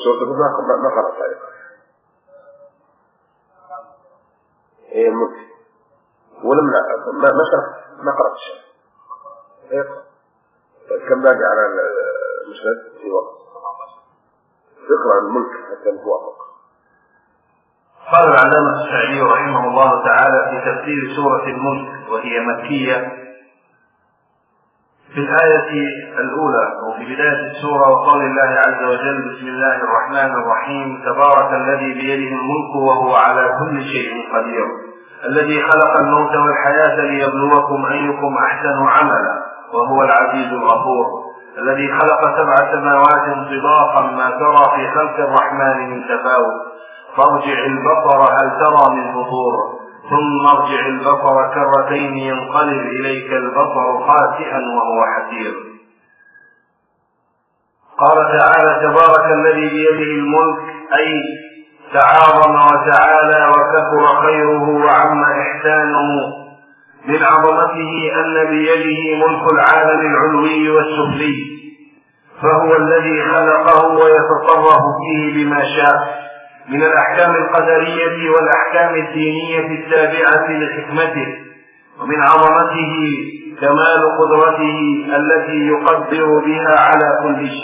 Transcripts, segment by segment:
سورة البقرة ما قرأت عليها. هي الملك ولم ما شرحت ما قرأت شيء. كم باقي على المسند في وقت اقرأ الملك حتى نتوافق. قال العلامة السعدي رحمه الله تعالى في تفسير سورة الملك وهي مكية في الآية الأولى وفي بداية السورة وقول الله عز وجل بسم الله الرحمن الرحيم تبارك الذي بيده الملك وهو على كل شيء قدير الذي خلق الموت والحياة ليبلوكم أيكم أحسن عملا وهو العزيز الغفور الذي خلق 7 سماوات طباقا ما ترى في خلق الرحمن من تفاوت فارجع البصر هل ترى من فطور ثم ارجع البصر كرتين ينقلب إليك البصر خاسئا وهو حسير. قال تعالى تبارك الذي بيده الملك أي تعاظم وتعالى وكثر خيره وعم إحسانه من عظمته أن بيده ملك العالم العلوي والسفلي فهو الذي خلقه ويتصرف فيه بما شاء من الأحكام القدرية والأحكام الدينية التابعة لحكمته ومن عظمته كمال قدرته التي يقدر بها على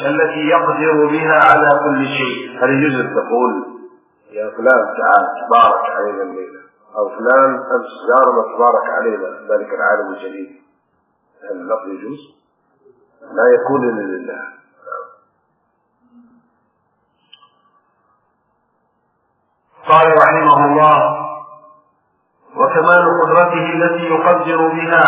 كل شيء. هل يجوز تقول يا فلان تعال تبارك علينا الليلة أو فلان أمس جارنا تبارك علينا ذلك العالم الجليل؟ هل اللفظ يجوز؟ لا يكون إلا لله. قال رحمه الله وكمال قدرته التي يقدر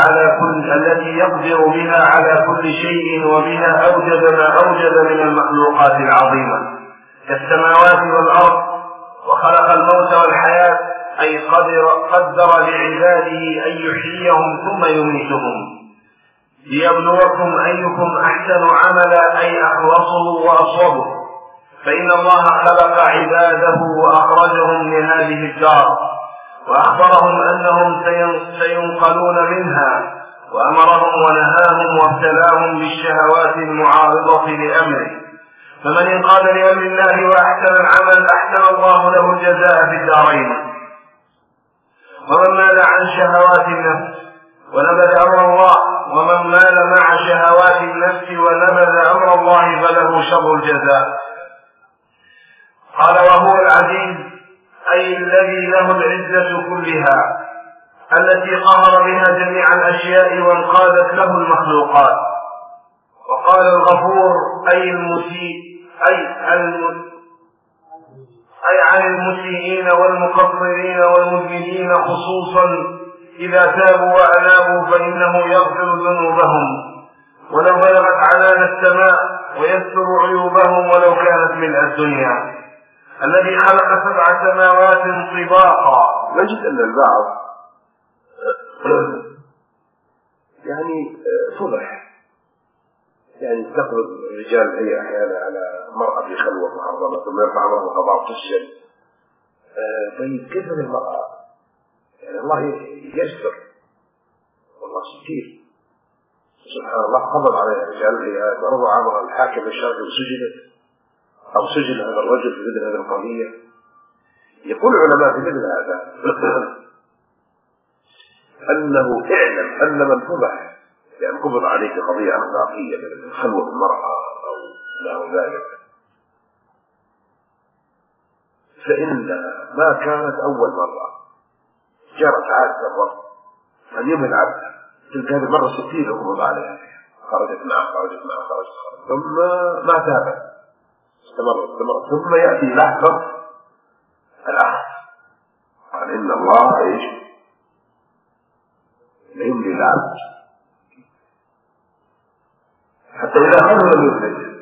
بها على كل شيء وبها أوجد ما أوجد من المخلوقات العظيمة كالسماوات والأرض وخلق الموت والحياة أي قدر لعباده أن يحييهم ثم يميتهم ليبلوكم أيكم أحسن عملا أي أخلصه وأصوبه فإن الله خلق عباده وأخرجهم من هذه الدار وأخبرهم أنهم سينقلون منها وأمرهم ونهاهم وابتلاهم بالشهوات المعارضة لأمره فمن انقاد لأمر الله وأحسن العمل أحسن الله له الجزاء في الدارين ومن مال عن شهوات النفس ونبذ أمر الله ومن مال مع شهوات النفس ونبذ أمر الله فله شر الجزاء. قال وهو العزيز أي الذي له العزة كلها التي قهر بها جميع الأشياء وانقادت له المخلوقات. وقال الغفور أي المسيء أي عن المسيئين والمقصرين والمذنبين خصوصا إذا تابوا وأنابوا فإنه يغفر ذنوبهم ولو بلغت عنان السماء ويستر عيوبهم ولو كانت ملء الدنيا الذي خلق 7 سماوات طباقا. نجد أن البعض يعني فضح يعني تقبض الرجال هي أحيانا على مرأة في خلوة محرمة ثم يرفع أمره القضاء تسجل. طيب كيف المرأة يعني الله يستر والله ستير سبحان الله قبض عليها الرجال هي مرضى عبر الحاكم الشرعي وسجنت أو سجن هذا الرجل في مثل هذه القضية. يقول العلماء في مثل هذا أنه اعلم أن من فضح يعني قبض عليه في قضية أخلاقية من خلوة المرأة أو له ذلك فإن ما كانت أول مرة جرت عادة الرب أن يمن عبدها تلك هذه مرة 60 قبض عليها خرجت معه ثم ما تابت استمر ثم يأتي لحظة الأخذ قال إن الله إيش يملي العبد حتى إذا أخذوا لم يفلت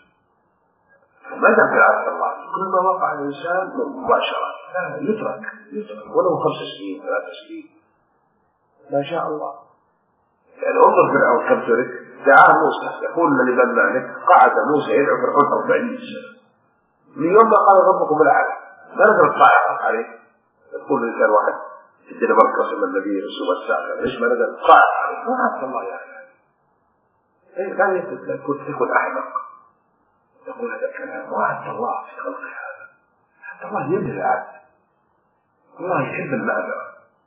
ماذا في عبد الله كل ما وقع الإنسان مباشرة يترك ولو 5 سنين 3 سنين ما شاء الله. يعني انظر فرعون كم ترك دعاه موسى يقول لمن مالك قعد موسى يدعو فرعون 40 سنة من يوم ما قال ربكم الأعلى ما نقدر نطاع عليه. يقول الإنسان واحد ادينا مركز من النبي رسول الساعة ليش ما نقدر نطاع عليه ما عبد الله يعني كان يقول أحمق يقول هذا الكلام وحتى الله في خلق هذا، حتى الله يملك العبد، الله يحب المعذرة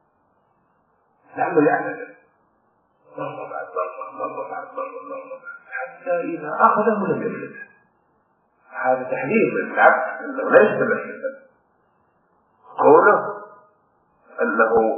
لعله يعمل مرة بعد مرة حتى إذا أخذه لم يفلته. هذا تحذير من العبد أنه لا يستمر قوله أنه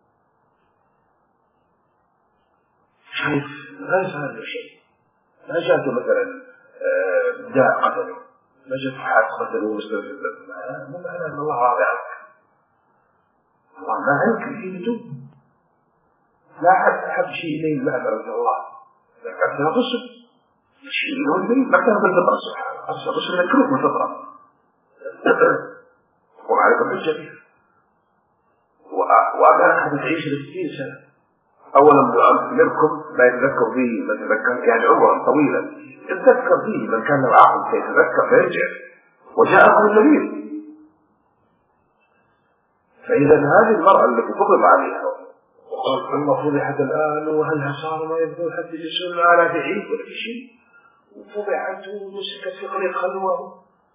شوف لا يسهل شيء، ما جاءته مثلا داء قتله، ما جاءته حاد قتله مستوى مو معنى أن الله راضي عنك، الله ما عنك في نجوم، لا أحد شيء إليه المعذرة من الله، لكن أنت غصب شيء إليه ما كان بالفطرة سبحانه، غصب مكروه بالفطرة وعليكم حجة فيه. وأما أحد تعيش ل60 سنة أولا نعلمكم ما يتذكر به ما تذكر، يعني عمرا طويلا يتذكر به من كان له عقل سيتذكر فيرجع، وجاءكم النبي. فإذا هذه المرأة التي فقد عليها وقال ثم فضحت الآن وهل صار ما يبدو حتى يسأل على تعيد ولا في شيء، وفضحت ومسكت في طريق خلوة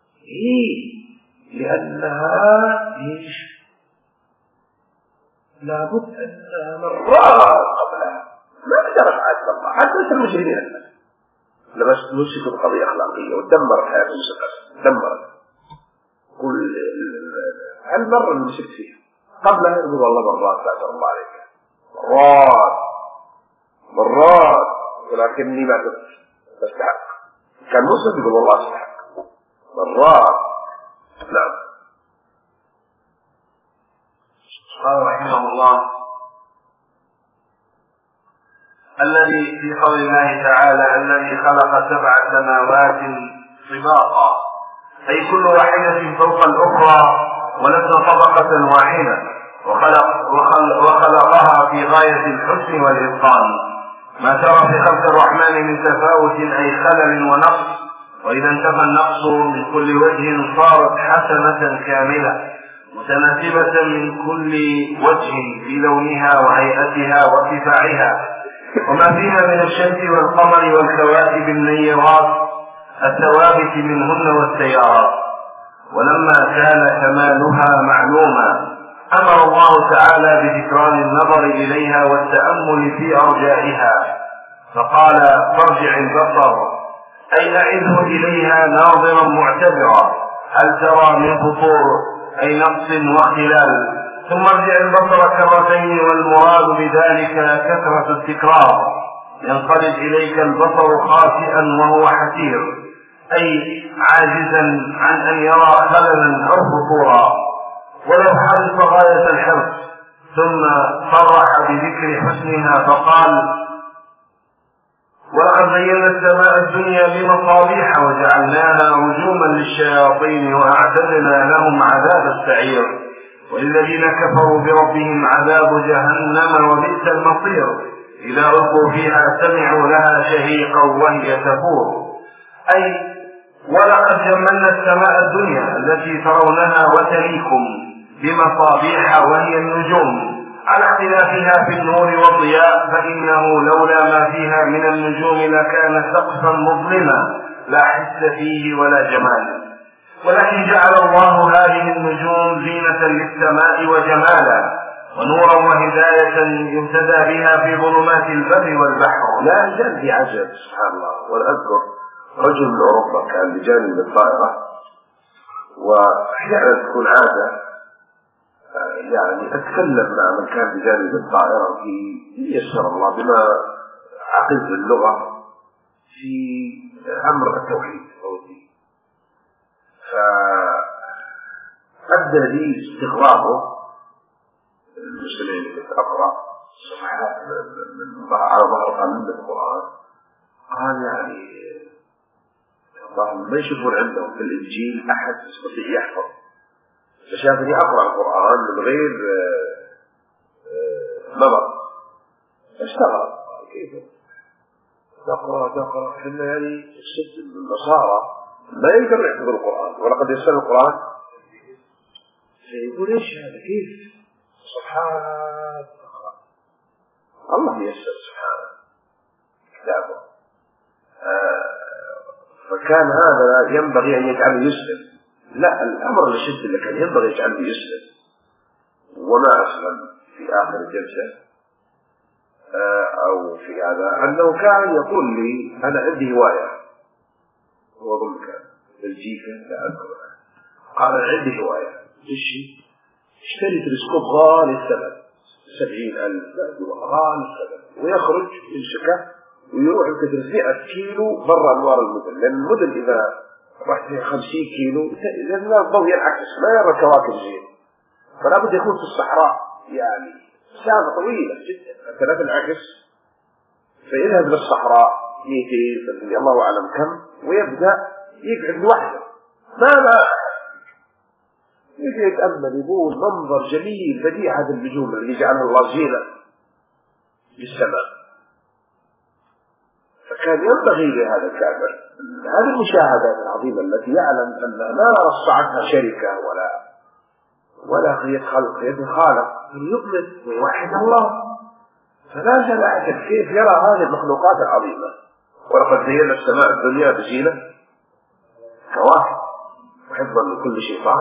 لأنها لابد أنها مرات قبلها ما قدرت عاد الله حتى المجرمين لما مسكت بقضية أخلاقية ودمرت حياة المسكت، دمرت كل هالمرة اللي مسكت فيها قبلها يقول والله مرات لا ترى الله عليك مرات ولكني ما تستحق، كان مسلم يقول والله استحق مرات. نعم. قال رحمه الله الذي في قول الله تعالى الذي خلق 7 سماوات طباقا، أي كل واحدة فوق الأخرى وليس طبقة واحدة، وخلقها في غاية الحسن والإتقان، ما ترى في خلق الرحمن من تفاوت أي خلل ونقص، وإذا انتفى النقص من كل وجه صارت حسنة كاملة متناسبة من كل وجه في لونها وهيئتها وارتفاعها، وما فيها من الشمس والقمر والكواكب النيرات الثوابت منهن والسيارات. ولما كان كمالها معلوما أمر الله تعالى بذكران النظر إليها والتأمل في أرجائها، فقال فارجع البصر أي أعده إليها ناظرا معتبرا هل ترى من فطور أي نقص واختلال، ثم ارجع البصر كرتين والمراد بذلك كثرة التكرار، ينقلب إليك البصر خاسئا وهو حسير أي عاجزا عن أن يرى خللا أو فطورا ولو حرص غاية الحرص. ثم صرح بذكر حسنها فقال ولقد زينا السماء الدنيا بمصابيح وجعلناها رجوما للشياطين وأعتدنا لهم عذاب السعير، وللذين كفروا بربهم عذاب جهنم وبئس المصير، إذا ألقوا فيها سمعوا لها شهيقا وهي تفور. أي ولقد جملنا السماء الدنيا التي ترونها وتليكم بمصابيح وهي النجوم على اختلافها في النور والضياء، فإنه لولا ما فيها من النجوم لكان سقفا مظلما لا حس فيه ولا جمال، ولكن جعل الله هذه النجوم زينة للسماء وجمالا ونورا وهداية يهتدى بها في ظلمات البر والبحر. لا زال في عجب سبحان الله. وأذكر رجل من أوروبا كان بجانب الطائرة، وأحيانا تكون عادة يعني أتكلم مع من كان بجانب الطائرة في يسر الله بما عقد اللغة في أمر التوحيد أو الدين، فأبدى لي استغرابه المسلمين اللي أقرأ صفحات على ظهر قلب القرآن، قال يعني ما يشوفون عندهم في الإنجيل أحد يستطيع يحفظ، فشافني أقرأ القرآن من غير نظر فاستغرب كيف تقرأ حنا يعني الست النصارى لا يقدر يحفظ القرآن ولقد يسر القرآن، فيقول إيش هذا كيف سبحان الله يسر سبحانه كتابه. فكان هذا ينبغي أن يجعله يسلم. لا، الأمر الشد اللي كان ينبغي يجعله يسلم. وما أسلم في آخر الجلسة أو في هذا أنه كان يقول لي أنا عندي هواية، هو أظن كان بلجيكا لا أذكرها، قال أنا عندي هواية اشتري تلسكوب غالي الثمن 70,000 غالي الثمن، ويخرج يمسكه ويروح يكتب 100 كيلو برا أنوار المدن، لأن المدن إذا رحت فيها 50 كيلو لأن الضوء ينعكس ما يرى كواكب زين، فلا بد يكون في الصحراء يعني مسافة طويلة جدا حتى لا تنعكس، فيذهب للصحراء 200 الله أعلم كم، ويبدأ يقعد لوحده ما يجي يتأمل يقول منظر جميل بديع هذا النجوم اللي جعلها الله زينة للسماء. فكان ينبغي لهذا الكافر هذه المشاهدات العظيمة التي يعلم أن لا رصعتها شركة ولا هي خلق يد خالق، أن يؤمن ويوحد الله. فلا زال أعجب كيف يرى هذه المخلوقات العظيمة. ولقد زينا السماء الدنيا بزينة كواكب وحفظا من كل شيطان.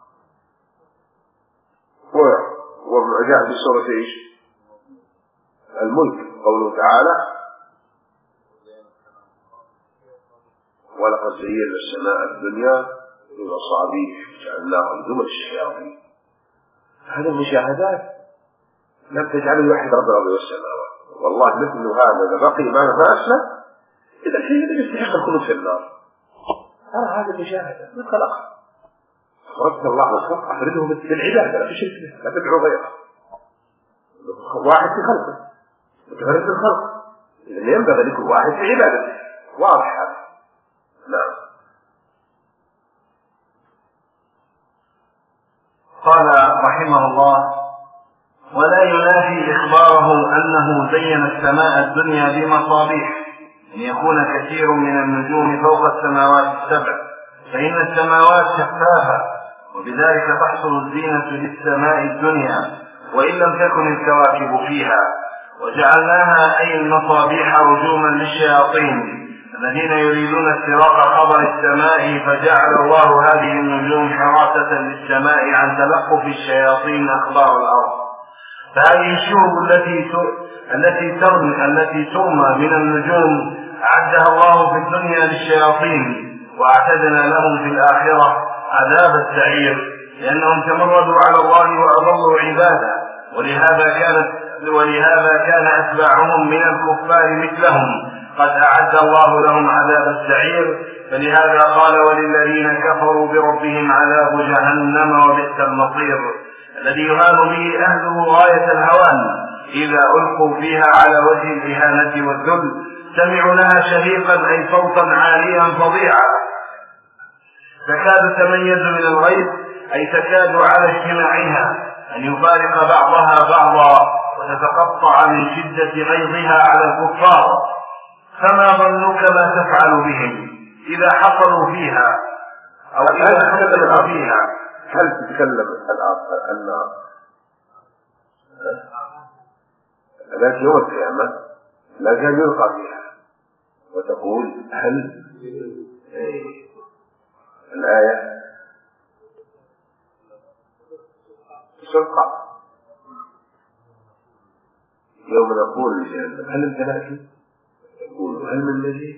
وجاء في سورة ايش؟ الملك قوله تعالى ولقد زينا السماء الدنيا بمصابيح جعلناها رجوما للشياطين. هذه المشاهدات لم تجعله يوحد رب الارض والسماوات. والله مثل هذا بقي ما اسلم اذا شيء يستحق الخلود في النار. ترى هذه المشاهدة من خلقها رد الله الخلق أفرده بالعبادة لا تشرك لا تدعو غيره، واحد في خلقه متفرد في الخلق، إذن ينبغي لكل واحد في عبادته. واضح هذا. نعم. قال رحمه الله ولا ينافي إخباره أنه زين السماء الدنيا بمصابيح أن يكون كثير من النجوم فوق السماوات السبع، فإن السماوات شفافة وبذلك تحصل الزينة للسماء الدنيا وإن لم تكن الكواكب فيها. وجعلناها أي المصابيح رجوما للشياطين الذين يريدون استراق خبر السماء، فجعل الله هذه النجوم حراسة للسماء عن تلقف الشياطين أخبار الأرض. فهذه الشهب التي ترمى من النجوم أعدها الله في الدنيا للشياطين، وأعتدنا لهم في الآخرة عذاب السعير لأنهم تمردوا على الله وأضلوا عباده، ولهذا كان أتباعهم من الكفار مثلهم قد أعد الله لهم عذاب السعير. فلهذا قال وللذين كفروا بربهم عذاب جهنم وبئس المصير الذي يهان به أهله غاية الهوان إذا ألقوا فيها على وجه الإهانة والذل سمعوا لها شهيقا أي صوتا عاليا فظيعا تكاد تميز من الغيظ أي تكاد على اجتماعها أن يفارق بعضها بعضا وتتقطع من شدة غيظها على الكفار. فما ظنك ما تفعل بهم إذا حصلوا فيها أو إذا حصلوا فيها؟ هل تتكلم النار التي يوم القيامة لا زال يلقى فيها وتقول هل الآية تلقى يوم نقول لجهنم هل امتلأت تقول هل من مزيد؟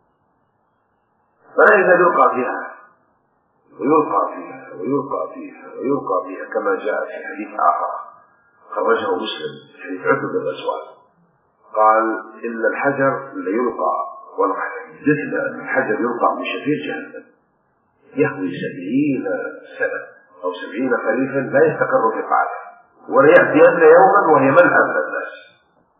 فإذا يلقى فيها ويلقى فيها ويلقى فيها ويلقى فيها كما جاء في حديث آخر خرجه مسلم في حديث عتبة بن مسعود قال إن الحجر ليلقى والجثة أن الحجر يلقى من شفير جهنم يهوي 70 سنة أو 70 خريفا لا يستقر في قاعده وليأتين يوما وهي ملأى من الناس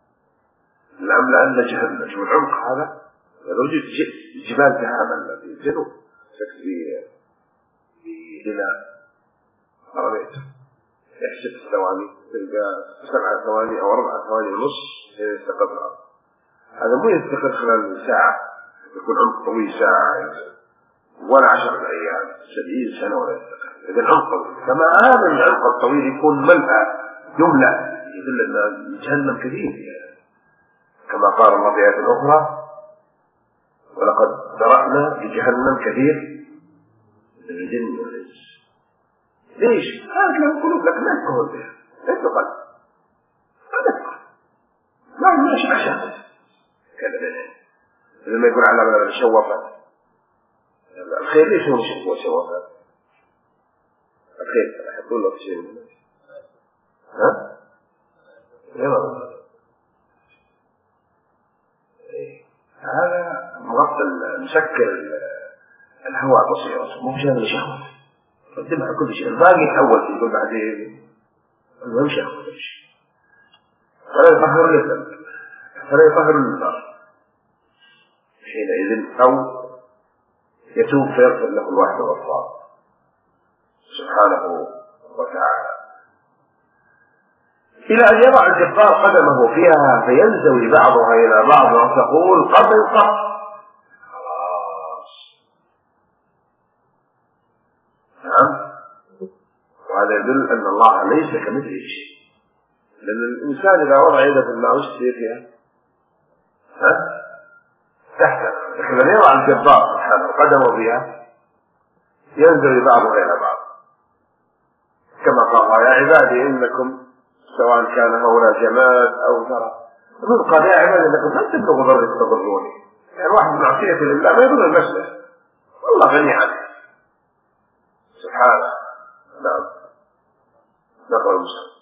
لأن جهنم شو العمق هذا لو جئت جبال جهنم التي الجنوب تكفي إلى قرميت يحسب الثواني تلقى 7 ثواني أو 4 ثواني ونص يستقر. هذا مو يستقر خلال ساعة يكون عمق طويل ساعة ولا 10 أيام 70 سنة ولا يستقر. إذا العمق كما هذا العمق الطويل يكون ملأ يملأ يدل أن جهنم كثير كما قال الله في آية أخرى ولقد ذرأنا لجهنم كثير من الجن والإنس. ليش؟ هذا لهم قلوب لكن لا يفقهون بها، لا يفقهون، ما شعشع كذا بينهم. لما يقول على الشوافات الخير ليش هو مش شوافات؟ الخير يحطون له شيء من ها؟ يلا هذا مغطى مسكر الهواء بصيرة، مو بجانب شهوة، قدمها كل شيء، الباقي يتحول يقول بعدين المهم شهوة كل شيء، فلا يطهر الإثم فلا يطهر النار حينئذ، أو يتوب فيغفر له الواحد والغفار سبحانه وتعالى، إلى أن يضع الجبار قدمه فيها فينزوي بعضها إلى بعض وتقول قط قط، خلاص. نعم، وهذا يدل أن الله ليس كمثله شيء، لأن الإنسان إذا وضع يده في الماء وش تصير فيها؟ تحت، لكن لما يضع الجبار سبحانه قدمه فيها ينزوي بعضها إلى بعض، كما قال يا عبادي إنكم سواء كان هؤلاء جماد أو ذرة، من قال يا عبادي إنكم لن تبلغوا ضرر تضروني، يعني واحد معصية لله ما يضر المسلم، والله غني عنه سبحانه. نعم، نقرأ المسلم.